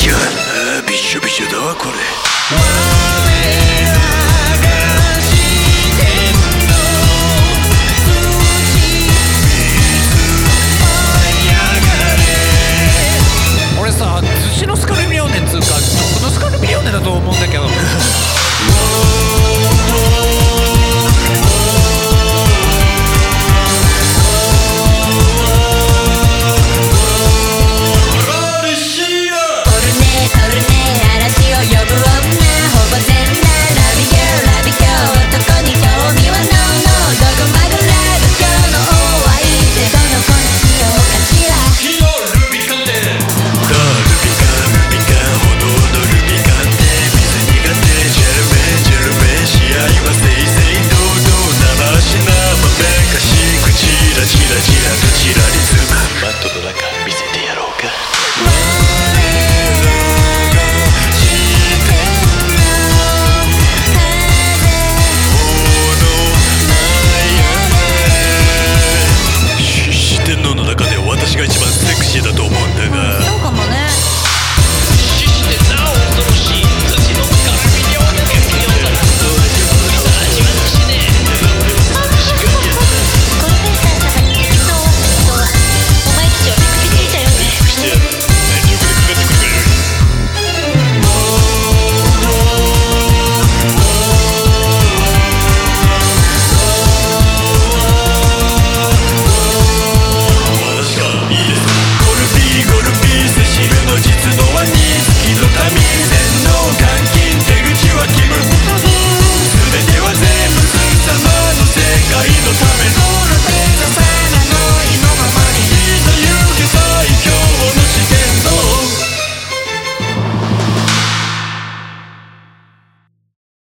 やびしょびしょだわこれ。 俺さ、寿司のスカルミリオネっつうか、どこのスカルミリオネだと思うんだけど。私が一番セクシーだと思うんだが。